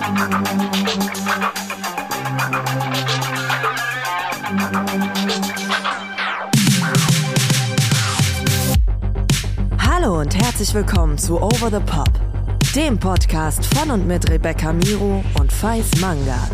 Hallo und herzlich willkommen zu Over the Pop, dem Podcast von und mit Rebecca Miro und Faiz Mangard.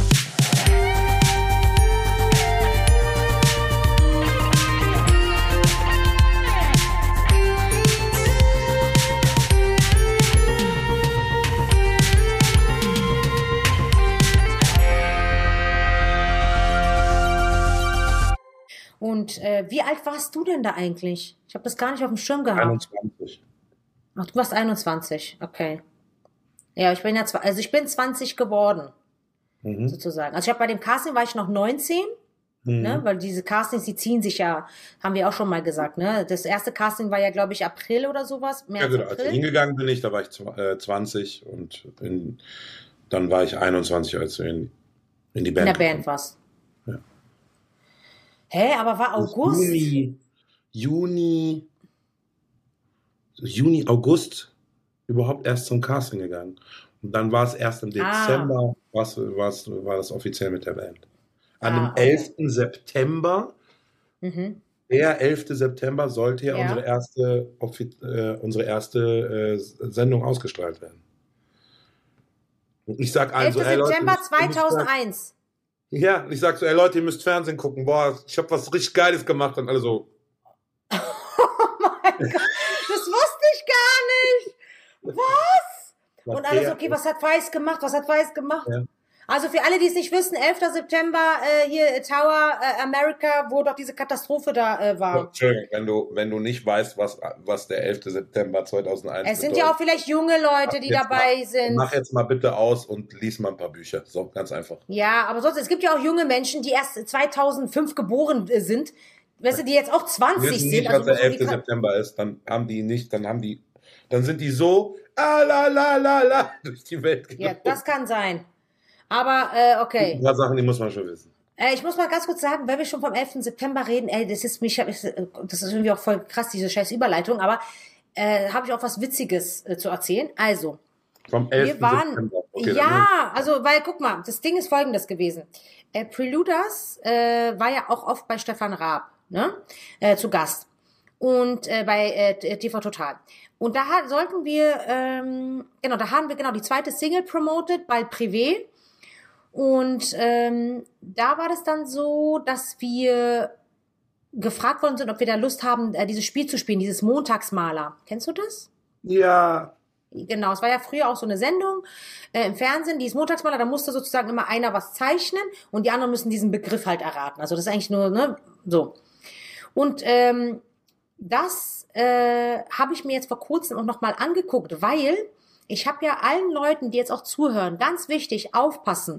Und wie alt warst du denn da eigentlich? Ich habe das gar nicht auf dem Schirm gehabt. 21. Ach, du warst 21, okay. Ja, ich bin ja ich bin 20 geworden, sozusagen. Also ich habe bei dem Casting war ich noch 19, ne, weil diese Castings, die ziehen sich ja, haben wir auch schon mal gesagt, ne. Das erste Casting war ja, glaube ich, April oder sowas, März, Ja, genau. April. Als ich hingegangen bin, da war ich 20 und dann war ich 21, als du in die Band In der Band warst. Ja. Hä, aber war August? Juni, August überhaupt erst zum Casting gegangen. Und dann war es erst im Dezember, war das offiziell mit der Band. An dem 11. September, der 11. September sollte ja unsere erste Sendung ausgestrahlt werden. Und ich sag also, 11. September 2001. Ja, ich sag so, ey Leute, ihr müsst Fernsehen gucken. Boah, ich habe was richtig Geiles gemacht. Und alle so. Oh mein Gott, das wusste ich gar nicht. Was? Und alle so, okay, was hat Faiz gemacht? Ja. Also für alle, die es nicht wissen, 11. September, hier Tower America, wo doch diese Katastrophe da war. Entschuldigung, wenn du nicht weißt, was der 11. September 2001 Es sind ja auch vielleicht junge Leute, die dabei sind. Mach jetzt mal bitte aus und lies mal ein paar Bücher. So, ganz einfach. Ja, aber sonst, es gibt ja auch junge Menschen, die erst 2005 geboren sind, weißt du, die jetzt auch 20 wissen sind. nicht, Also was der 11. September ist, dann sind die so la durch die Welt gegangen. Ja, das kann sein. Aber, okay. Ein paar Sachen, die muss man schon wissen. Ich muss mal ganz kurz sagen, wenn wir schon vom 11. September reden, das ist irgendwie auch voll krass, diese scheiß Überleitung, aber habe ich auch was Witziges zu erzählen. Also, vom 11. September. Okay, ja, also, weil, guck mal, das Ding ist folgendes gewesen. Preluders war ja auch oft bei Stefan Raab, ne, zu Gast. Und bei TV Total. Und da sollten wir, da haben wir die zweite Single promoted bei Privé. Und da war das dann so, dass wir gefragt worden sind, ob wir da Lust haben, dieses Spiel zu spielen, dieses Montagsmaler. Kennst du das? Ja. Genau, es war ja früher auch so eine Sendung im Fernsehen, dieses Montagsmaler, da musste sozusagen immer einer was zeichnen und die anderen müssen diesen Begriff halt erraten. Also das ist eigentlich nur, ne, so. Und das habe ich mir jetzt vor kurzem auch nochmal angeguckt, weil ich habe ja allen Leuten, die jetzt auch zuhören, ganz wichtig, aufpassen.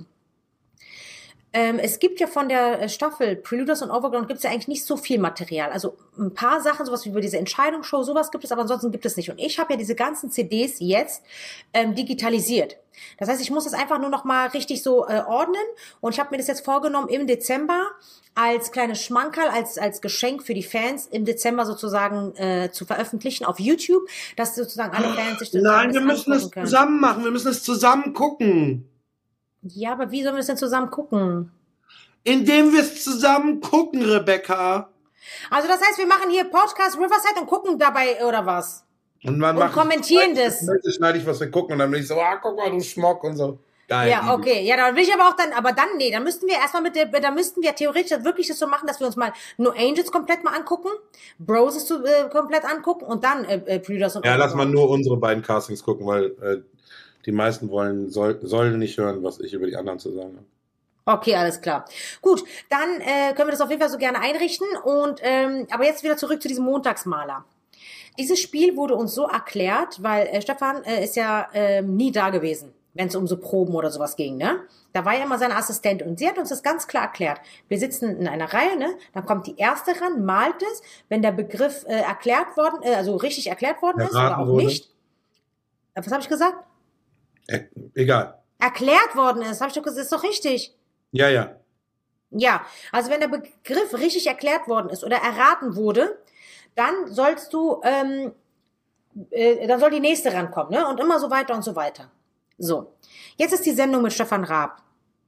Es gibt ja von der Staffel Preluders und Overground gibt es ja eigentlich nicht so viel Material. Also ein paar Sachen, sowas wie über diese Entscheidungsshow, sowas gibt es, aber ansonsten gibt es nicht. Und ich habe ja diese ganzen CDs jetzt digitalisiert. Das heißt, ich muss das einfach nur noch mal richtig so ordnen. Und ich habe mir das jetzt vorgenommen, im Dezember als kleines Schmankerl, als Geschenk für die Fans im Dezember sozusagen zu veröffentlichen auf YouTube, dass sozusagen alle Fans sich das Nein, wir müssen es zusammen machen. Wir müssen es zusammen gucken. Ja, aber wie sollen wir es denn zusammen gucken? Indem wir es zusammen gucken, Rebecca. Also das heißt, wir machen hier Podcast Riverside und gucken dabei, oder was? Und kommentieren das. Schneide ich, was wir gucken und dann bin ich so, guck mal, du Schmock und so. Geil. Ja, okay. Ja, dann will ich aber auch dann müssten wir erstmal da müssten wir theoretisch wirklich das so machen, dass wir uns mal No Angels komplett mal angucken, Bros komplett angucken und dann Preluders und lass mal nur unsere beiden Castings gucken, weil die meisten sollen nicht hören, was ich über die anderen zu sagen habe. Okay, alles klar. Gut, dann können wir das auf jeden Fall so gerne einrichten. Und aber jetzt wieder zurück zu diesem Montagsmaler. Dieses Spiel wurde uns so erklärt, weil Stefan ist ja nie da gewesen, wenn es um so Proben oder sowas ging, ne? Da war ja immer seine Assistentin und sie hat uns das ganz klar erklärt. Wir sitzen in einer Reihe, ne? Dann kommt die erste ran, malt es, wenn der Begriff richtig erklärt worden ist oder auch nicht. Was habe ich gesagt? Egal. Erklärt worden ist, habe ich doch gesagt, ist doch richtig. Ja. Ja, also wenn der Begriff richtig erklärt worden ist oder erraten wurde, dann sollst du, dann soll die nächste rankommen, ne? Und immer so weiter und so weiter. So, jetzt ist die Sendung mit Stefan Raab.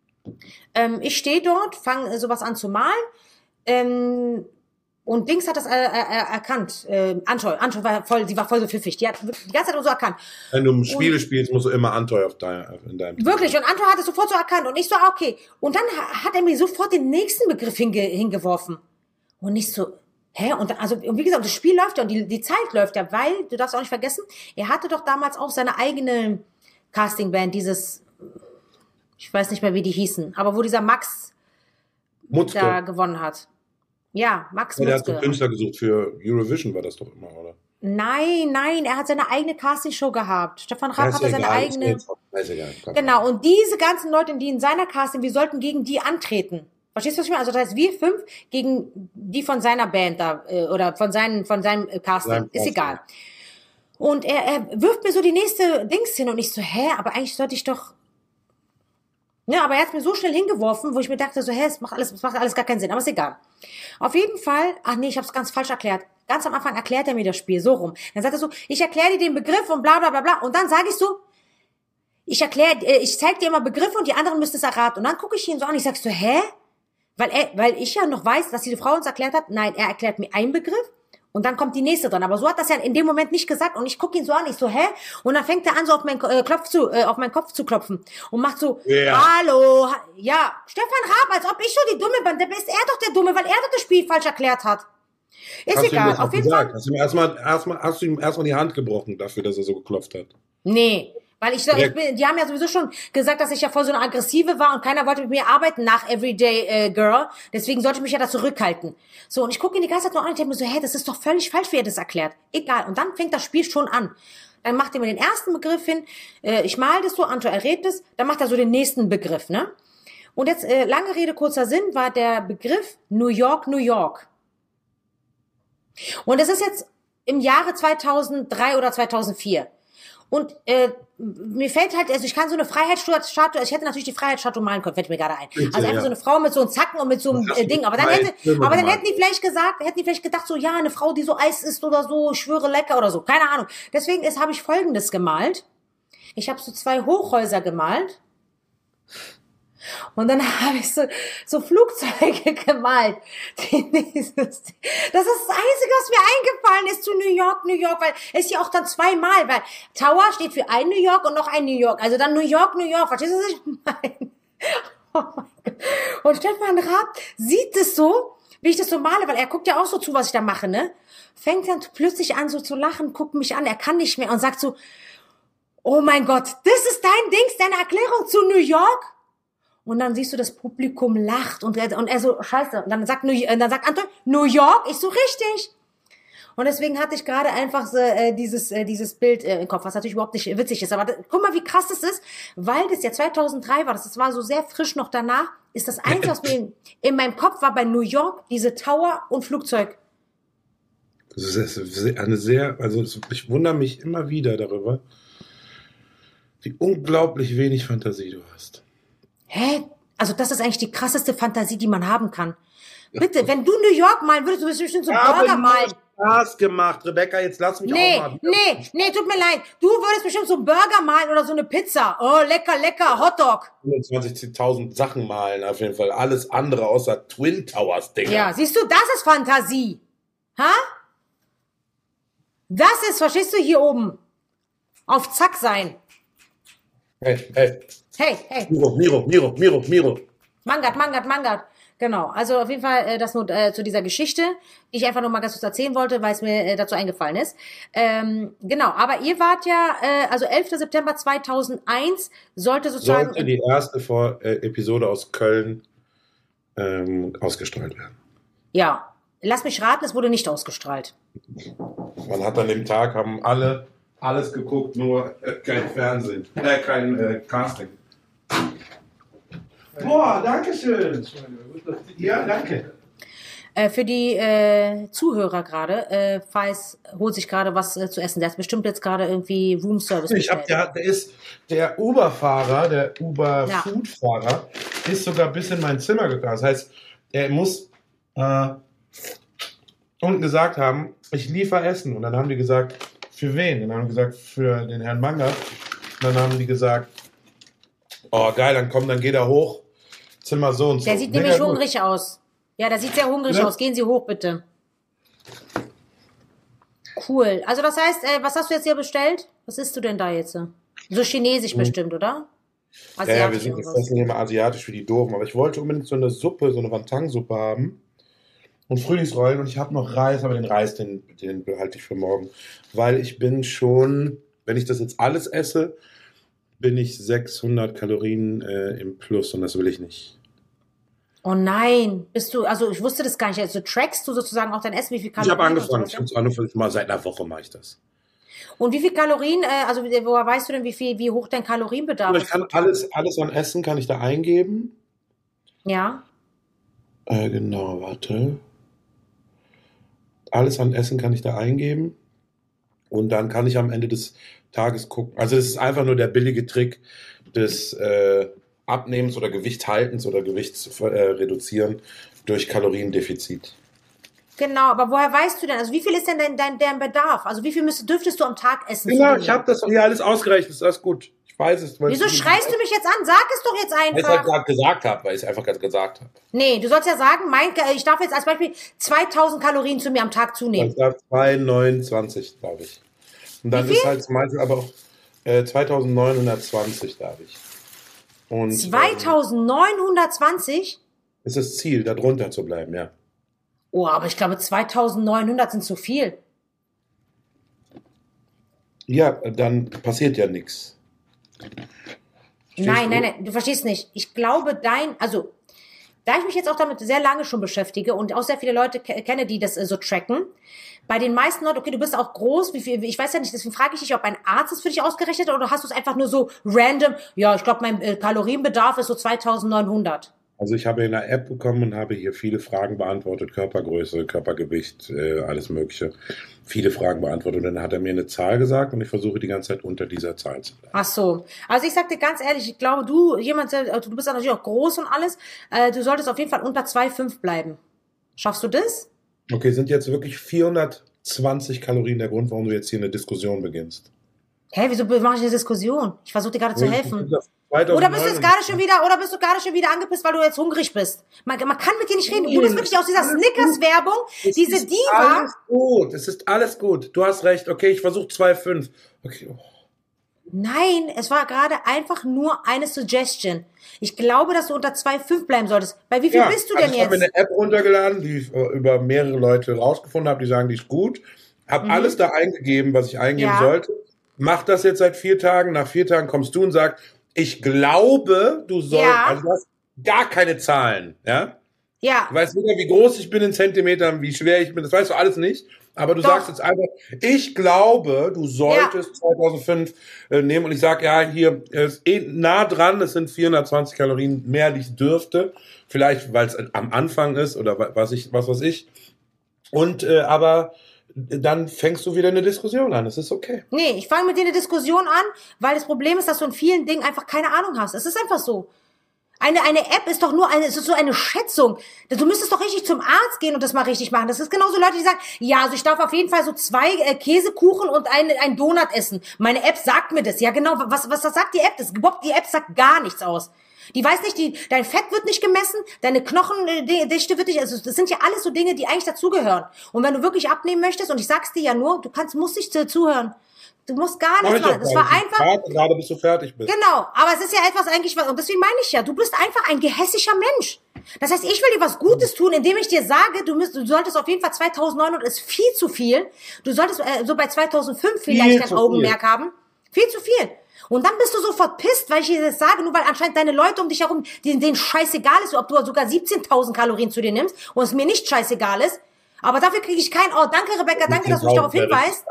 Ich stehe dort, fange sowas an zu malen. Und Dings hat das erkannt. Antoi war voll, sie war voll so pfiffig. Die hat die ganze Zeit so erkannt. Wenn du Spiele spielst, musst du immer Antoi in deinem Wirklich, und Antoi hat es sofort so erkannt. Und ich so, okay. Und dann hat er mir sofort den nächsten Begriff hingeworfen. Und ich so, hä? Und wie gesagt, das Spiel läuft ja und die Zeit läuft ja, weil, du darfst auch nicht vergessen, er hatte doch damals auch seine eigene Castingband, dieses, ich weiß nicht mehr, wie die hießen, aber wo dieser Max Mutzke da gewonnen hat. Ja, Max Mutzke. Der hat Mutzke. so Künstler gesucht für Eurovision, war das doch immer, oder? Nein, er hat seine eigene Castingshow gehabt. Stefan Raab hatte seine eigene. Ist egal. Genau, und diese ganzen Leute, die in seiner Casting, wir sollten gegen die antreten. Verstehst du, was ich meine? Also das heißt, wir 5 gegen die von seiner Band da, oder von seinem Casting. Ist egal. Und er wirft mir so die nächste Dings hin und ich so, aber eigentlich sollte ich doch. Ja, aber er hat mir so schnell hingeworfen, wo ich mir dachte, so, es macht alles gar keinen Sinn, aber ist egal. Auf jeden Fall, ich habe es ganz falsch erklärt. Ganz am Anfang erklärt er mir das Spiel so rum. Dann sagt er so, ich erkläre dir den Begriff und bla bla bla bla. Und dann sage ich so, ich zeige dir immer Begriffe und die anderen müssen es erraten. Und dann gucke ich ihn so an, ich sag so, Weil ich ja noch weiß, dass diese Frau uns erklärt hat, nein, er erklärt mir einen Begriff und dann kommt die nächste dran. Aber so hat das ja in dem Moment nicht gesagt und ich gucke ihn so an, ich so, Und dann fängt er an, so auf meinen Kopf zu klopfen und macht so, Hallo, ja, Stefan Raab, als ob ich so die Dumme bin, dann ist er doch der Dumme, weil er doch das Spiel falsch erklärt hat. Ist egal, auf jeden Fall. Hast du ihm erstmal die Hand gebrochen dafür, dass er so geklopft hat? Nee. Weil die haben ja sowieso schon gesagt, dass ich ja voll so eine Aggressive war und keiner wollte mit mir arbeiten nach Everyday Girl. Deswegen sollte ich mich ja da zurückhalten. So, und ich gucke ihn die ganze Zeit noch an und denke mir so, das ist doch völlig falsch, wie er das erklärt. Egal. Und dann fängt das Spiel schon an. Dann macht er mir den ersten Begriff hin. Ich mal das so, Antoi errät es. Dann macht er so den nächsten Begriff, ne? Und jetzt, lange Rede, kurzer Sinn, war der Begriff New York, New York. Und es ist jetzt im Jahre 2003 oder 2004. Und mir fällt halt, also ich kann so eine Freiheitsstatue, ich hätte natürlich die Freiheitsstatue malen können, fällt mir gerade ein. Also einfach so eine Frau mit so einem Zacken und mit so einem Ding. Aber dann hätten die vielleicht gedacht, so, ja, eine Frau, die so Eis isst oder so, ich schwöre lecker oder so. Keine Ahnung. Deswegen habe ich Folgendes gemalt. Ich habe so 2 Hochhäuser gemalt. Und dann habe ich so Flugzeuge gemalt. Das ist das Einzige, was mir eingefallen ist zu New York, New York, weil es ja auch dann 2-mal, weil Tower steht für ein New York und noch ein New York. Also dann New York, New York. Verstehst du, was ich meine? Oh mein Gott. Und Stefan Raab sieht es so, wie ich das so male, weil er guckt ja auch so zu, was ich da mache, ne? Fängt dann plötzlich an so zu lachen, guckt mich an, er kann nicht mehr und sagt so, oh mein Gott, das ist deine Erklärung zu New York? Und dann siehst du, das Publikum lacht und er so, scheiße. Und dann sagt Antoi, New York? Ich so, richtig. Und deswegen hatte ich gerade einfach so, dieses Bild im Kopf, was natürlich überhaupt nicht witzig ist. Aber guck mal, wie krass das ist, weil das ja 2003 war, das war so sehr frisch noch danach, ist das Einzige, was mir in meinem Kopf war bei New York, diese Tower und Flugzeug. Das ist ich wundere mich immer wieder darüber, wie unglaublich wenig Fantasie du hast. Also das ist eigentlich die krasseste Fantasie, die man haben kann. Bitte, wenn du New York malen würdest, du bestimmt so Burger malen. Spaß gemacht, Rebecca, jetzt lass mich auch mal. Nee, tut mir leid. Du würdest bestimmt so Burger malen oder so eine Pizza. Oh, lecker, Hotdog. 25.000 Sachen malen, auf jeden Fall. Alles andere außer Twin Towers, Digga. Ja, siehst du, das ist Fantasie. Das ist, verstehst du, hier oben. Auf Zack sein. Hey. Miro. Mangart. Genau, also auf jeden Fall das nur zu dieser Geschichte, die ich einfach nur mal ganz kurz erzählen wollte, weil es mir dazu eingefallen ist. Genau, aber ihr wart ja, also 11. September 2001 sollte die erste Episode aus Köln ausgestrahlt werden. Ja, lass mich raten, es wurde nicht ausgestrahlt. Man hat an dem Tag, haben alle alles geguckt, nur kein Fernsehen, kein Casting. Boah, danke schön. Ja, danke. Für die Zuhörer gerade, Feis holt sich gerade was zu essen. Der hat bestimmt jetzt gerade irgendwie Roomservice bestellt. Der ist der Uber-Fahrer, der Uber-Food-Fahrer, ist sogar bis in mein Zimmer gegangen. Das heißt, er muss unten gesagt haben, ich liefere Essen. Und dann haben die gesagt, für wen? Und dann haben die gesagt, für den Herrn Mangart. Und dann haben die gesagt, Oh, geil, dann geht er hoch. Zimmer so und so. Der sieht nämlich hungrig aus. Ja, der sieht sehr hungrig aus. Gehen Sie hoch, bitte. Cool. Also das heißt, was hast du jetzt hier bestellt? Was isst du denn da jetzt? So chinesisch bestimmt, oder? Ja, wir sind jetzt immer asiatisch für die Doofen. Aber ich wollte unbedingt so eine Suppe, so eine Wantang-Suppe haben. Und Frühlingsrollen. Und ich habe noch Reis, aber den Reis, den behalte ich für morgen. Weil ich bin schon, wenn ich das jetzt alles esse, bin ich 600 Kalorien im Plus. Und das will ich nicht. Oh nein, also ich wusste das gar nicht. Also trackst du sozusagen auch dein Essen, wie viel Kalorien? Ich habe angefangen, mal seit einer Woche mache ich das. Und wie viel Kalorien, also woher weißt du denn, wie hoch dein Kalorienbedarf ist? Ich kann alles an Essen kann ich da eingeben. Ja. Genau, warte. Alles an Essen kann ich da eingeben. Und dann kann ich am Ende des Tages gucken. Also es ist einfach nur der billige Trick des Abnehmens oder Gewichthaltens oder Gewichtsreduzieren durch Kaloriendefizit. Genau, aber woher weißt du denn, also wie viel ist denn dein Bedarf? Also wie viel dürftest du am Tag essen? Genau, ich habe das hier alles ausgerechnet, ist alles gut. Ich weiß es. Wieso schreist du mich jetzt an? Sag es doch jetzt einfach. Weil ich es halt gerade gesagt habe, weil ich es einfach gerade gesagt habe. Nee, du sollst ja sagen, ich darf jetzt als Beispiel 2000 Kalorien zu mir am Tag zunehmen. Ich darf 229, glaube ich. Und dann ist halt zum Beispiel aber auch 2920, darf ich. Und 2920? Ist das Ziel, da drunter zu bleiben, ja. Oh, aber ich glaube 2900 sind zu viel. Ja, dann passiert ja nichts. Nein, du verstehst nicht. Ich glaube, also, da ich mich jetzt auch damit sehr lange schon beschäftige und auch sehr viele Leute kenne, die das so tracken, bei den meisten Leuten, okay, du bist auch groß, wie viel, ich weiß ja nicht, deswegen frage ich dich, ob ein Arzt es für dich ausgerechnet hat oder hast du es einfach nur so random, ja, ich glaube, mein Kalorienbedarf ist so 2900. Also ich habe eine App bekommen und habe hier viele Fragen beantwortet, Körpergröße, Körpergewicht, alles Mögliche. Viele Fragen beantwortet und dann hat er mir eine Zahl gesagt und ich versuche die ganze Zeit unter dieser Zahl zu bleiben. Ach so. Also ich sag dir ganz ehrlich, ich glaube, du bist ja natürlich auch groß und alles, du solltest auf jeden Fall unter 2,5 bleiben. Schaffst du das? Okay, sind jetzt wirklich 420 Kalorien der Grund, warum du jetzt hier eine Diskussion beginnst? Hä, wieso mache ich eine Diskussion? Ich versuche dir gerade zu helfen. Oder bist du gerade schon wieder angepisst, weil du jetzt hungrig bist? Man kann mit dir nicht reden. Du bist wirklich aus dieser Snickers-Werbung, diese Diva. Alles gut, es ist alles gut. Du hast recht. Okay, ich versuche 2,5. Okay. Oh. Nein, es war gerade einfach nur eine Suggestion. Ich glaube, dass du unter 2,5 bleiben solltest. Bei wie viel bist du denn jetzt? Ich habe mir eine App runtergeladen, die ich über mehrere Leute rausgefunden habe, die sagen, die ist gut. Habe alles da eingegeben, was ich eingeben sollte. Mach das jetzt seit 4 Tagen. Nach 4 Tagen kommst du und sagst, ich glaube, du sollst, also du hast gar keine Zahlen, ja? Ja. Du weißt weder, wie groß ich bin in Zentimetern, wie schwer ich bin, das weißt du alles nicht. Aber du sagst jetzt einfach, ich glaube, du solltest 2005 nehmen. Und ich sage, ja, hier ist nah dran, es sind 420 Kalorien mehr, die ich dürfte. Vielleicht, weil es am Anfang ist oder was weiß ich. Und aber dann fängst du wieder eine Diskussion an. Das ist okay. Nee, ich fange mit dir eine Diskussion an, weil das Problem ist, dass du in vielen Dingen einfach keine Ahnung hast. Es ist einfach so. Eine App ist doch nur es ist so eine Schätzung. Du müsstest doch richtig zum Arzt gehen und das mal richtig machen. Das ist genauso Leute, die sagen, ja, also ich darf auf jeden Fall so 2 Käsekuchen und ein Donut essen. Meine App sagt mir das. Ja, genau. Was sagt die App? Die App sagt gar nichts aus. Die weiß nicht, dein Fett wird nicht gemessen, deine Knochendichte wird nicht, also das sind ja alles so Dinge, die eigentlich dazugehören. Und wenn du wirklich abnehmen möchtest, und ich sag's dir ja nur, musst nicht zuhören. Du musst gar nichts machen. Das war einfach. Gerade bis du fertig bist. Genau, aber es ist ja etwas eigentlich, und deswegen meine ich ja, du bist einfach ein gehässiger Mensch. Das heißt, ich will dir was Gutes tun, indem ich dir sage, du solltest auf jeden Fall 2900 ist viel zu viel. Du solltest so bei 2005 vielleicht ein Augenmerk haben. Viel zu viel. Und dann bist du sofort pisst, weil ich dir das sage, nur weil anscheinend deine Leute um dich herum, denen scheißegal ist, ob du sogar 17.000 Kalorien zu dir nimmst und es mir nicht scheißegal ist. Aber dafür kriege ich kein, oh, danke Rebecca, danke, dass du mich darauf hinweist.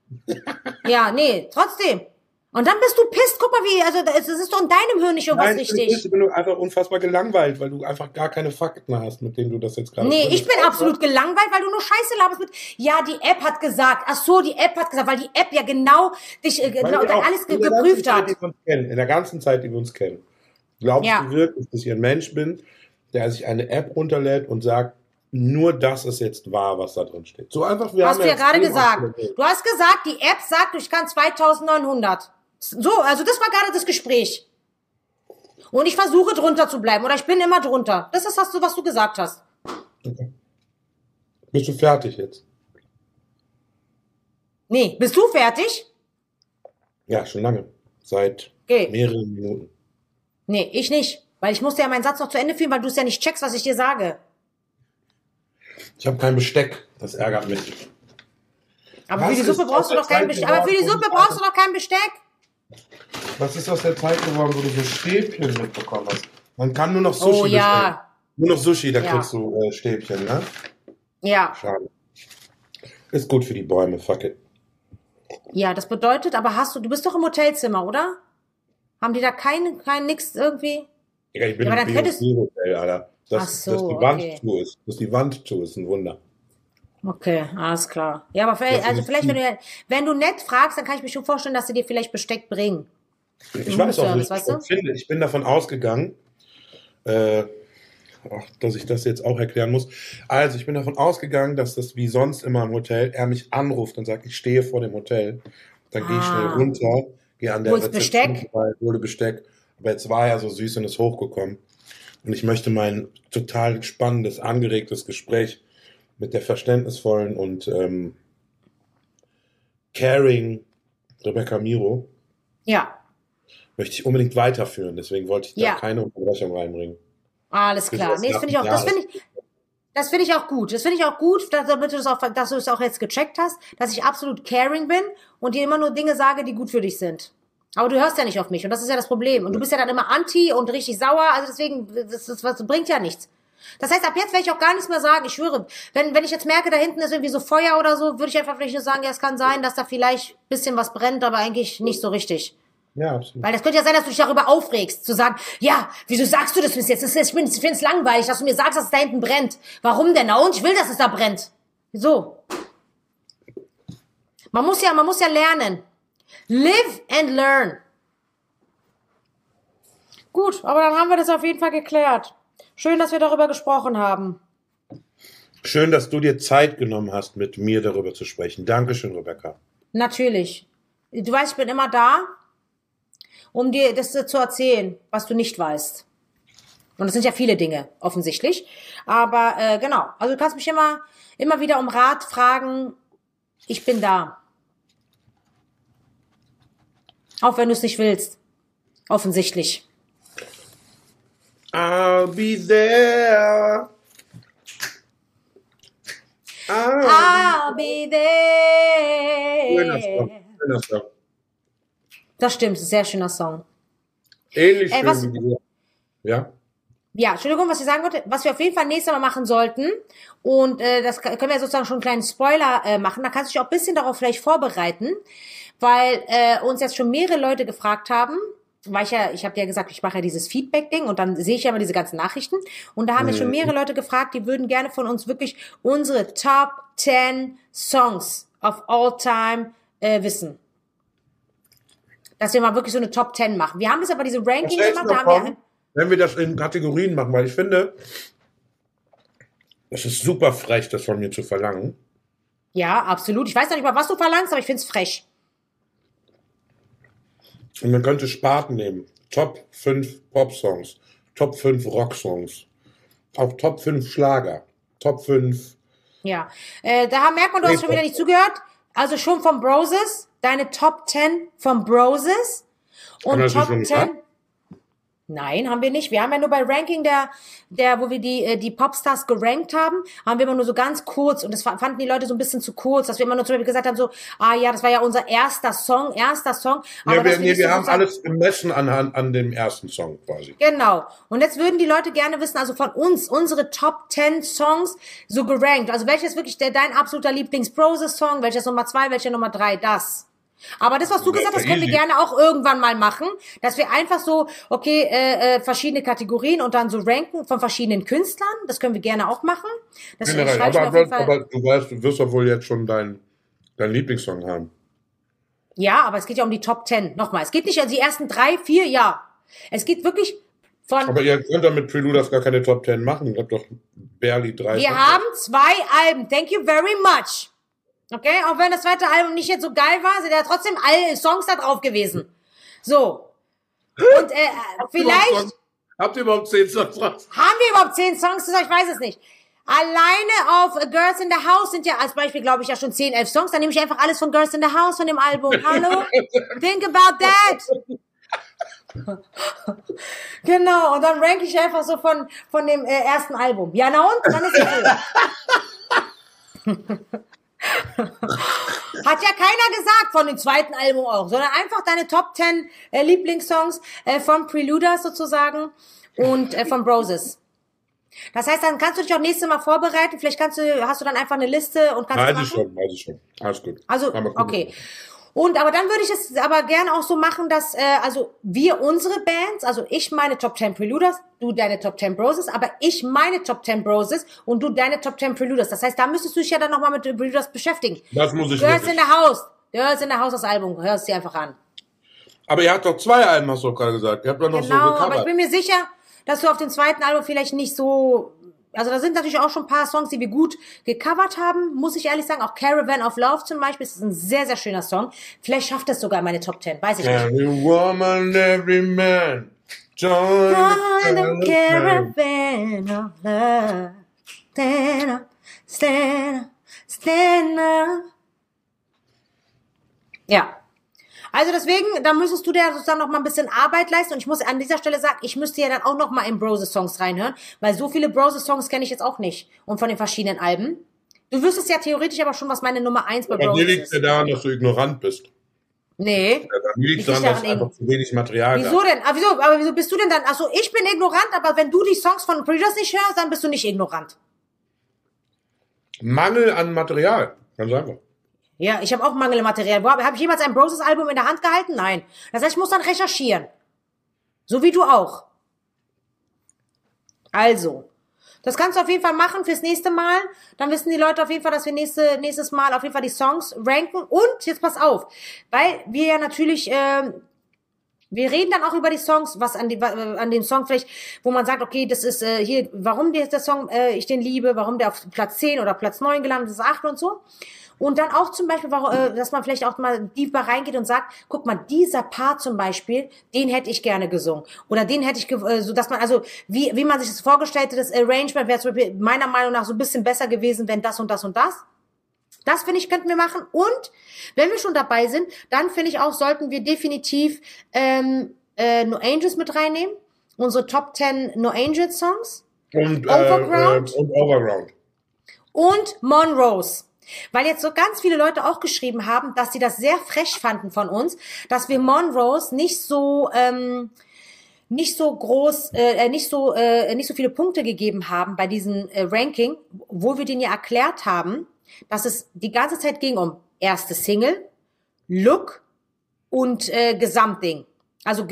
Ja, nee, trotzdem. Und dann bist du pisst, guck mal also es ist doch in deinem Hirn nicht irgendwas richtig. Ich bin einfach unfassbar gelangweilt, weil du einfach gar keine Fakten hast, mit denen du das jetzt gerade... Nee, ich bin absolut gelangweilt, weil du nur Scheiße laberst mit, ja, die App hat gesagt, ach so, die App hat gesagt, weil die App ja genau dich, alles geprüft hat. In der ganzen Zeit, die wir uns kennen. Glaubst du wirklich, dass ich ein Mensch bin, der sich eine App runterlädt und sagt, nur das ist jetzt wahr, was da drin steht? So einfach, hast du ja gerade gesagt. Du hast gesagt, die App sagt, ich kann 2900. So, also das war gerade das Gespräch. Und ich versuche drunter zu bleiben. Oder ich bin immer drunter. Das ist das, was du gesagt hast. Okay. Bist du fertig jetzt? Nee, bist du fertig? Ja, schon lange. Seit mehreren Minuten. Nee, ich nicht. Weil ich musste ja meinen Satz noch zu Ende führen, weil du es ja nicht checkst, was ich dir sage. Ich habe kein Besteck. Das ärgert mich. Aber für die Suppe brauchst du doch kein Besteck. Aber für die Suppe brauchst du doch kein Besteck. Was ist aus der Zeit geworden, wo du so Stäbchen mitbekommen hast? Man kann nur noch Sushi bestellen. Ja. Nur noch Sushi, da kriegst du Stäbchen, ne? Ja. Schade. Ist gut für die Bäume, fuck it. Ja, das bedeutet, aber du bist doch im Hotelzimmer, oder? Haben die da kein nix irgendwie? Ja, ich bin im B&B-Hotel, Alter. Dass die Wand zu ist. Dass die Wand zu ist, ein Wunder. Okay, alles klar. Ja, aber vielleicht, wenn du nett fragst, dann kann ich mir schon vorstellen, dass sie dir vielleicht Besteck bringen. Ich weiß auch nicht, weißt du? Ich bin davon ausgegangen, dass ich das jetzt auch erklären muss. Also, ich bin davon ausgegangen, dass das wie sonst immer im Hotel, er mich anruft und sagt, ich stehe vor dem Hotel. Dann gehe ich schnell runter, gehe an der Rezeption vorbei, hole Besteck. Aber jetzt war er so süß und ist hochgekommen. Und ich möchte mein total spannendes, angeregtes Gespräch mit der verständnisvollen und caring Rebecca Miro möchte ich unbedingt weiterführen. Deswegen wollte ich da keine Unterbrechung reinbringen. Alles klar. Nee, das finde ich auch gut. Das finde ich auch gut, dass du es auch jetzt gecheckt hast, dass ich absolut caring bin und dir immer nur Dinge sage, die gut für dich sind. Aber du hörst ja nicht auf mich und das ist ja das Problem. Und du bist ja dann immer anti und richtig sauer, also deswegen, das bringt ja nichts. Das heißt, ab jetzt werde ich auch gar nichts mehr sagen. Ich schwöre, wenn ich jetzt merke, da hinten ist irgendwie so Feuer oder so, würde ich einfach vielleicht nur sagen, ja, es kann sein, dass da vielleicht ein bisschen was brennt, aber eigentlich nicht so richtig. Ja, absolut. Weil das könnte ja sein, dass du dich darüber aufregst, zu sagen, ja, wieso sagst du das bis jetzt? Ich finde es langweilig, dass du mir sagst, dass es da hinten brennt. Warum denn? Na und? Ich will, dass es da brennt. Wieso? Man muss ja lernen. Live and learn. Gut, aber dann haben wir das auf jeden Fall geklärt. Schön, dass wir darüber gesprochen haben. Schön, dass du dir Zeit genommen hast, mit mir darüber zu sprechen. Dankeschön, Rebecca. Natürlich. Du weißt, ich bin immer da, um dir das zu erzählen, was du nicht weißt. Und das sind ja viele Dinge, offensichtlich. Aber genau, also du kannst mich immer wieder um Rat fragen. Ich bin da. Auch wenn du es nicht willst. Offensichtlich. I'll be there. I'll be there. Schöner Song. Das stimmt, sehr schöner Song. Ähnlich schön wie dieser. Ja? Ja, Entschuldigung, was ich sagen wollte, was wir auf jeden Fall nächstes Mal machen sollten, und das können wir sozusagen schon einen kleinen Spoiler machen, da kannst du dich auch ein bisschen darauf vielleicht vorbereiten, weil uns jetzt schon mehrere Leute gefragt haben, weil ich habe ja gesagt, ich mache ja dieses Feedback-Ding und dann sehe ich ja immer diese ganzen Nachrichten und da haben jetzt schon mehrere Leute gefragt, die würden gerne von uns wirklich unsere Top 10 Songs of all time wissen. Dass wir mal wirklich so eine Top 10 machen. Wir haben das aber diese Ranking gemacht, da haben wir... Wenn wir das in Kategorien machen, weil ich finde, es ist super frech, das von mir zu verlangen. Ja, absolut. Ich weiß noch nicht mal, was du verlangst, aber ich finde es frech. Und man könnte Sparten nehmen. Top 5 Pop-Songs, Top 5 Rock-Songs, auch Top 5 Schlager, Top 5... Ja, da merkt man, du hast schon wieder nicht zugehört. Also schon vom Broses, deine Top 10 vom Broses und Top 10... Nein, haben wir nicht. Wir haben ja nur bei Ranking wo wir die Popstars gerankt haben wir immer nur so ganz kurz, und das fanden die Leute so ein bisschen zu kurz, dass wir immer nur zum Beispiel gesagt haben, so, ja, das war ja unser erster Song. Aber wir haben alles gemessen an dem ersten Song quasi. Genau. Und jetzt würden die Leute gerne wissen, also von uns, unsere Top 10 Songs so gerankt. Also welches wirklich dein absoluter Lieblings-Broses-Song, welches Nummer 2, welcher Nummer 3, das. Aber das, was du gesagt hast, können wir gerne auch irgendwann mal machen, dass wir einfach so, verschiedene Kategorien und dann so ranken von verschiedenen Künstlern. Das können wir gerne auch machen. Das aber du wirst doch wohl jetzt schon deinen Lieblingssong haben. Ja, aber es geht ja um die Top 10. Nochmal, es geht nicht um die ersten 3, 4, ja. Es geht wirklich von... Aber ihr könnt doch mit Preludas gar keine Top 10 machen. Ihr habt doch barely 3. Wir haben 2 Alben. Thank you very much. Okay, auch wenn das zweite Album nicht jetzt so geil war, sind ja trotzdem alle Songs da drauf gewesen. So. Und vielleicht... Habt ihr überhaupt 10 Songs raus? Haben wir überhaupt 10 Songs? Ich weiß es nicht. Alleine auf Girls in the House sind ja als Beispiel, glaube ich, ja schon 10, 11 Songs. Dann nehme ich einfach alles von Girls in the House von dem Album. Hallo? Think about that. Genau, und dann ranke ich einfach so von dem ersten Album. Ja, na und? Dann ist es so. Hat ja keiner gesagt von dem zweiten Album auch, sondern einfach deine Top 10 Lieblingssongs von Preluders sozusagen und von Broses. Das heißt, dann kannst du dich auch nächstes Mal vorbereiten. Vielleicht hast du dann einfach eine Liste und kannst weiß ich schon. Alles gut. Also, okay. Und aber dann würde ich es aber gerne auch so machen, dass also wir unsere Bands, also ich meine Top 10 Preluders, du deine Top 10 Broses, aber ich meine Top 10 Broses und du deine Top 10 Preluders. Das heißt, da müsstest du dich ja dann nochmal mit Preluders beschäftigen. Das muss ich Girls in the House. Girls in the House, das Album. Hörst dir einfach an. Aber ihr habt doch 2 Alben, hast du doch gerade gesagt. Ihr habt doch noch so gecovert. Aber ich bin mir sicher, dass du auf dem zweiten Album vielleicht nicht so... Also da sind natürlich auch schon ein paar Songs, die wir gut gecovert haben, muss ich ehrlich sagen. Auch Caravan of Love zum Beispiel, das ist ein sehr, sehr schöner Song. Vielleicht schafft das sogar meine Top 10, weiß ich nicht. Every woman, every man, join the Caravan of Love. Stand up, stand up, stand up. Ja. Also deswegen, da müsstest du dir sozusagen noch mal ein bisschen Arbeit leisten. Und ich muss an dieser Stelle sagen, ich müsste ja dann auch noch mal in Broses-Songs reinhören, weil so viele Broses-Songs kenne ich jetzt auch nicht. Und von den verschiedenen Alben. Du wüsstest ja theoretisch aber schon, was meine Nummer 1 bei Broses ist. Mir liegt ja daran, dass du ignorant bist. Nee. Ja, mir liegt daran, dass es einfach zu wenig Material Wieso denn? Aber wieso bist du denn dann? Also ich bin ignorant, aber wenn du die Songs von Preluders nicht hörst, dann bist du nicht ignorant. Mangel an Material. Ganz einfach. Ja, ich habe auch Mangel an Material. Habe ich jemals ein Broses-Album in der Hand gehalten? Nein. Das heißt, ich muss dann recherchieren. So wie du auch. Also, das kannst du auf jeden Fall machen fürs nächste Mal. Dann wissen die Leute auf jeden Fall, dass wir nächstes Mal auf jeden Fall die Songs ranken. Und, jetzt pass auf, weil wir ja natürlich... wir reden dann auch über die Songs, was an dem Song vielleicht, wo man sagt, okay, das ist hier, warum der Song ich den liebe, warum der auf Platz 10 oder Platz 9 gelandet ist, 8 und so. Und dann auch zum Beispiel, dass man vielleicht auch mal tiefer reingeht und sagt, guck mal, dieser Part zum Beispiel, den hätte ich gerne gesungen. Oder den hätte ich, so dass man, also wie man sich das vorgestellt hat, das Arrangement wäre zum Beispiel meiner Meinung nach so ein bisschen besser gewesen, wenn das und das und das. Das, finde ich, könnten wir machen. Und wenn wir schon dabei sind, dann finde ich auch, sollten wir definitiv No Angels mit reinnehmen. Unsere Top 10 No Angels Songs. Und Overground. Und Overground. Und Monrose. Weil jetzt so ganz viele Leute auch geschrieben haben, dass sie das sehr frech fanden von uns, dass wir Monrose nicht so viele Punkte gegeben haben bei diesem Ranking, wo wir den ja erklärt haben, dass es die ganze Zeit ging um erste Single, Look und Gesamtding. Also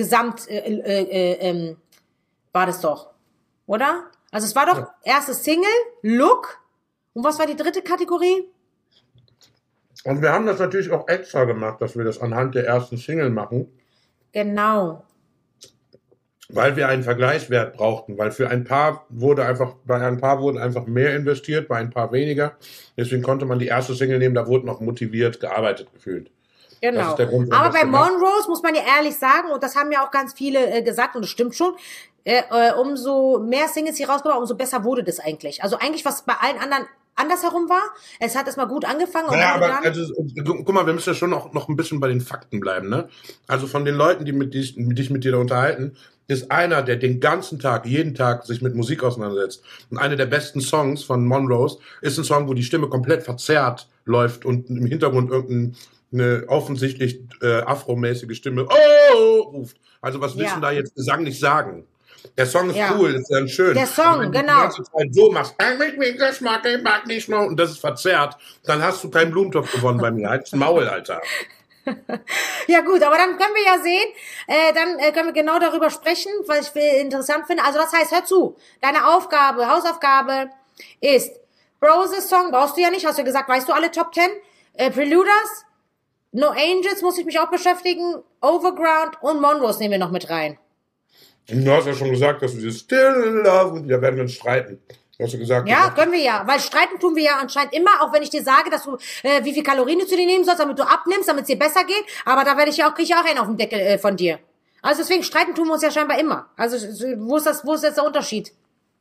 war das doch, oder? Also es war doch erste Single, Look und was war die dritte Kategorie? Und wir haben das natürlich auch extra gemacht, dass wir das anhand der ersten Single machen. Genau. Weil wir einen Vergleichswert brauchten, weil bei ein paar wurden einfach mehr investiert, bei ein paar weniger. Deswegen konnte man die erste Single nehmen, da wurde noch motiviert gearbeitet gefühlt. Genau. Das ist der Grund, aber bei Monrose muss man ja ehrlich sagen, und das haben ja auch ganz viele gesagt, und das stimmt schon, umso mehr Singles hier rausgekommen, umso besser wurde das eigentlich. Also eigentlich, was bei allen anderen andersherum war, es hat erstmal gut angefangen. Und ja, aber guck mal, wir müssen ja schon noch ein bisschen bei den Fakten bleiben, ne? Also von den Leuten, die mit dir da unterhalten, ist einer, der den ganzen Tag, jeden Tag sich mit Musik auseinandersetzt. Und einer der besten Songs von Monrose ist ein Song, wo die Stimme komplett verzerrt läuft und im Hintergrund irgendeine offensichtlich afromäßige Stimme ruft. Also was willst du da jetzt Gesang nicht sagen? Der Song ist cool, ist dann schön. Der Song, wenn du genau. die ganze Zeit so machst, und das ist verzerrt, dann hast du keinen Blumentopf gewonnen bei mir. Halt's Maul, Alter. Ja gut, aber dann können wir ja sehen, dann können wir genau darüber sprechen, was ich interessant finde. Also das heißt, hör zu, deine Hausaufgabe ist, Broses Song brauchst du ja nicht, hast du gesagt, weißt du alle Top 10? Preluders, No Angels muss ich mich auch beschäftigen, Overground und Monrose nehmen wir noch mit rein. Du hast ja schon gesagt, dass wir dieses Still in Love und da werden wir uns streiten. Hast du gesagt? Ja, können wir ja. Weil streiten tun wir ja anscheinend immer, auch wenn ich dir sage, dass du, wie viel Kalorien du zu dir nehmen sollst, damit du abnimmst, damit es dir besser geht. Aber da kriege ich auch einen auf den Deckel von dir. Also deswegen streiten tun wir uns ja scheinbar immer. Also wo ist jetzt der Unterschied?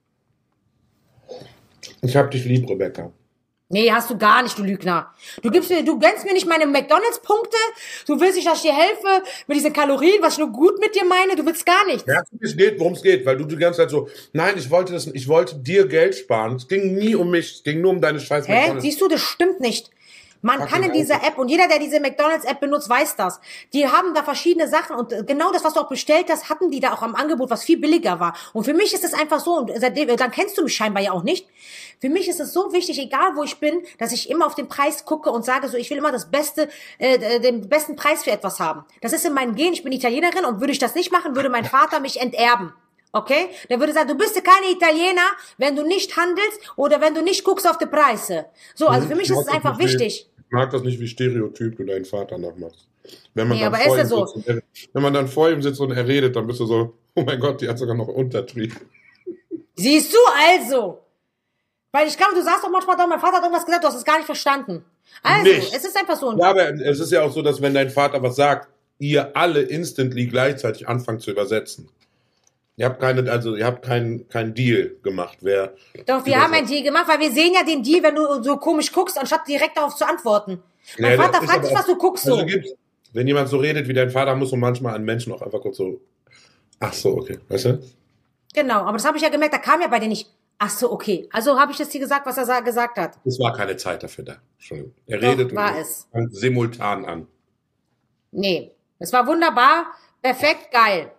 Ich hab dich lieb, Rebecca. Nee, hast du gar nicht, du Lügner. Du gönnst mir nicht meine McDonalds-Punkte. Du willst nicht, dass ich dir helfe mit diesen Kalorien, was ich nur gut mit dir meine. Du willst gar nichts. Ja, worum es geht, weil du die ganze Zeit so, nein, ich wollte dir Geld sparen. Es ging nie um mich, es ging nur um deine scheiß McDonalds. Siehst du, das stimmt nicht. Man kann in dieser App, und jeder, der diese McDonalds-App benutzt, weiß das. Die haben da verschiedene Sachen und genau das, was du auch bestellt hast, hatten die da auch am Angebot, was viel billiger war. Und für mich ist es einfach so, und seitdem, dann kennst du mich scheinbar ja auch nicht. Für mich ist es so wichtig, egal wo ich bin, dass ich immer auf den Preis gucke und sage so, ich will immer den besten Preis für etwas haben. Das ist in meinem Gen, ich bin Italienerin und würde ich das nicht machen, würde mein Vater mich enterben. Okay? Der würde sagen, du bist ja keine Italiener, wenn du nicht handelst oder wenn du nicht guckst auf die Preise. So, also für mich ist es einfach wichtig. Ich mag das nicht, wie Stereotyp du deinen Vater nachmachst. Wenn man, dann, aber vor ist ja ihm so. sitzt und wenn man dann vor ihm sitzt und er redet, dann bist du so, oh mein Gott, die hat sogar noch Untertrieb. Siehst du also? Weil ich glaube, du sagst doch manchmal, mein Vater hat irgendwas gesagt, du hast es gar nicht verstanden. Also, Nicht. es ist einfach so. Ja, aber es ist ja auch so, dass wenn dein Vater was sagt, ihr alle instantly gleichzeitig anfangt zu übersetzen. Ihr habt keinen Deal gemacht. Doch, wir haben einen Deal gemacht, weil wir sehen ja den Deal, wenn du so komisch guckst, anstatt direkt darauf zu antworten. Mein Vater fragt sich, was du guckst so. Wenn jemand so redet wie dein Vater, muss man manchmal an Menschen auch einfach kurz so, ach so, okay, weißt du? Genau, aber das habe ich ja gemerkt, da kam ja bei dir nicht, ach so, okay. Also habe ich das dir gesagt, was er gesagt hat. Es war keine Zeit dafür da. Entschuldigung. Er Doch, redet war und es. fängt simultan an. Nee, es war wunderbar, perfekt, geil.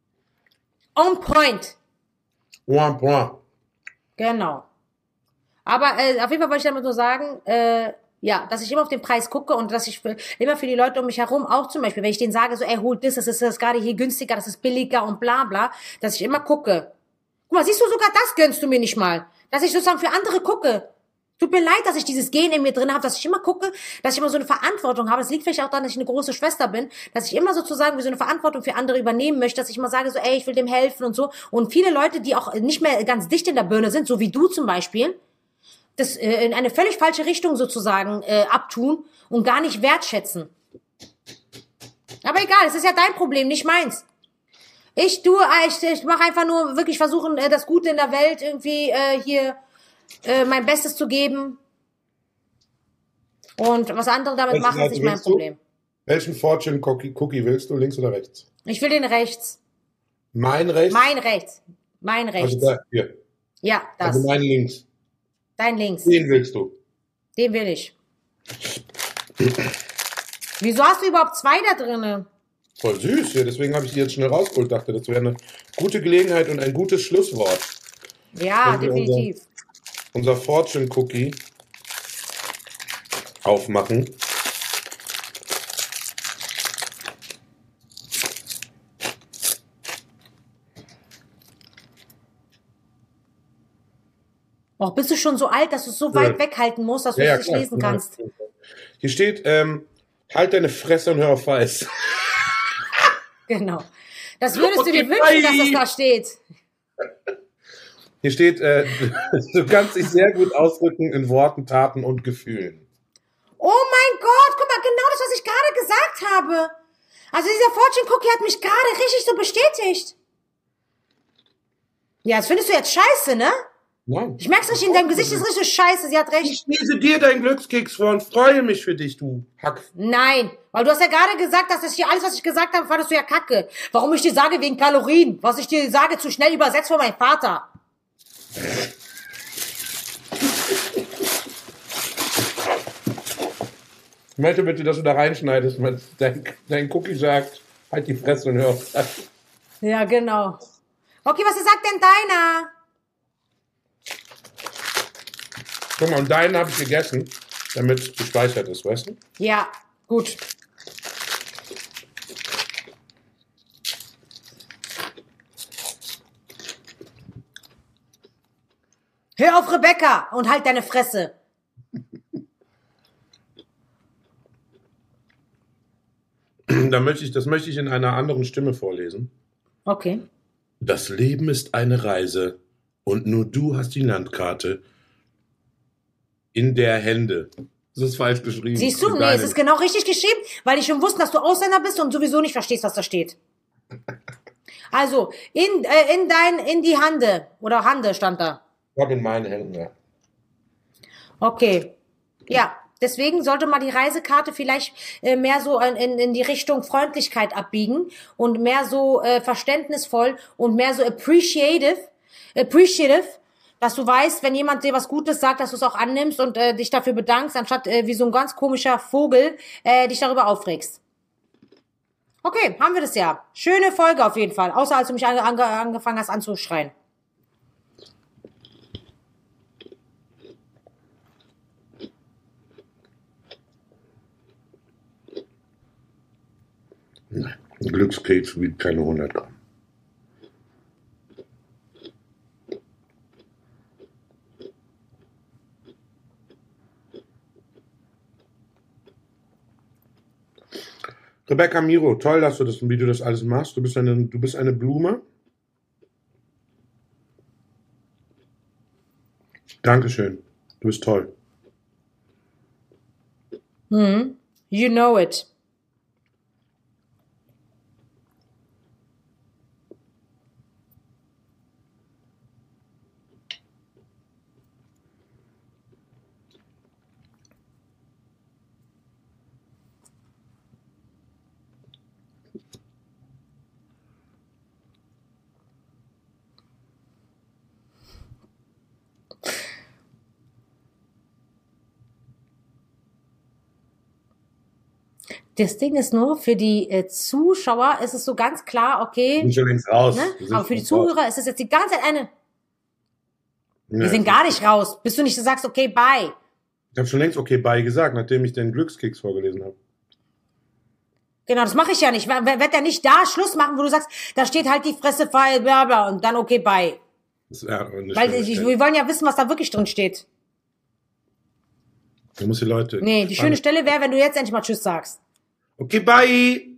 On point. Point, point. Genau. Aber auf jeden Fall wollte ich damit nur sagen, ja, dass ich immer auf den Preis gucke und dass ich immer für die Leute um mich herum auch zum Beispiel, wenn ich denen sage, so, holt das ist das gerade hier günstiger, das ist billiger und bla bla, dass ich immer gucke. Guck mal, siehst du, sogar das gönnst du mir nicht mal. Dass ich sozusagen für andere gucke. Tut mir leid, dass ich dieses Gen in mir drin habe, dass ich immer gucke, dass ich immer so eine Verantwortung habe. Das liegt vielleicht auch daran, dass ich eine große Schwester bin, dass ich immer sozusagen wie so eine Verantwortung für andere übernehmen möchte, dass ich immer sage so, ich will dem helfen und so. Und viele Leute, die auch nicht mehr ganz dicht in der Birne sind, so wie du zum Beispiel, das in eine völlig falsche Richtung sozusagen abtun und gar nicht wertschätzen. Aber egal, es ist ja dein Problem, nicht meins. Ich mache einfach nur wirklich versuchen, das Gute in der Welt irgendwie hier mein Bestes zu geben. Und was andere damit machen, ist nicht mein Problem. Welchen Fortune Cookie willst du, links oder rechts? Ich will den rechts. Mein rechts? Mein rechts. Mein rechts. Also da, hier. Ja, das. Also mein links. Dein links. Den willst du. Den will ich. Wieso hast du überhaupt 2 da drinnen? Voll süß, ja, deswegen habe ich die jetzt schnell rausgeholt. Dachte, das wäre eine gute Gelegenheit und ein gutes Schlusswort. Ja, definitiv. Unser Fortune Cookie aufmachen. Och, bist du schon so alt, dass du es so weit weghalten musst, dass du es nicht lesen kannst? Hier steht, halt deine Fresse und hör auf Weiß. Genau. Das würdest du dir wünschen, dass das da steht. Hier steht, du kannst dich sehr gut ausdrücken in Worten, Taten und Gefühlen. Oh mein Gott, guck mal, genau das, was ich gerade gesagt habe. Also dieser Fortune Cookie hat mich gerade richtig so bestätigt. Ja, das findest du jetzt scheiße, ne? Nein. Ich merk's richtig in deinem Gesicht, das ist richtig scheiße, sie hat recht. Ich lese dir deinen Glückskeks vor und freue mich für dich, du Hack. Nein, weil du hast ja gerade gesagt, dass das hier alles, was ich gesagt habe, fandest du ja kacke. Warum ich dir sage, wegen Kalorien. Was ich dir sage, zu schnell übersetzt von meinem Vater. Ich möchte bitte, dass du da reinschneidest, wenn dein Cookie sagt, halt die Fresse und hör auf. Ja, genau. Okay, was sagt denn deiner? Guck mal, und deinen habe ich gegessen, damit es gespeichert ist, weißt du? Ja, gut. Hör auf, Rebecca, und halt deine Fresse. Das möchte ich in einer anderen Stimme vorlesen. Okay. Das Leben ist eine Reise und nur du hast die Landkarte in der Hände. Das ist falsch geschrieben. Siehst du? Nee, es ist genau richtig geschrieben, weil ich schon wusste, dass du Ausländer bist und sowieso nicht verstehst, was da steht. Also, in die Hande. Oder Hande stand da. Ich habe in meinen Händen, ja. Okay. Ja, deswegen sollte man die Reisekarte vielleicht mehr so in die Richtung Freundlichkeit abbiegen und mehr so verständnisvoll und mehr so appreciative, dass du weißt, wenn jemand dir was Gutes sagt, dass du es auch annimmst und dich dafür bedankst, anstatt wie so ein ganz komischer Vogel dich darüber aufregst. Okay, haben wir das ja. Schöne Folge auf jeden Fall, außer als du mich angefangen hast anzuschreien. Nein, ein Glückskeks wiegt keine 100 Gramm. Rebecca Miro, toll, dass du wie du das alles machst. Du bist eine Blume. Dankeschön. Du bist toll. You know it. Das Ding ist nur, für die Zuschauer ist es so ganz klar, okay. Ich bin schon längst raus. Ne? Aber für die Zuhörer ist es jetzt die ganze Zeit eine. Wir sind gar nicht raus, bis du nicht sagst, okay, bye. Ich habe schon längst okay, bye gesagt, nachdem ich den Glückskeks vorgelesen habe. Genau, das mache ich ja nicht. Wird er nicht da Schluss machen, wo du sagst, da steht halt die Fresse frei, bla bla, und dann okay, bye. Weil wir wollen ja wissen, was da wirklich drin steht. Du musst die Leute. Nee, die schöne Stelle wäre, wenn du jetzt endlich mal Tschüss sagst. Okay, bye!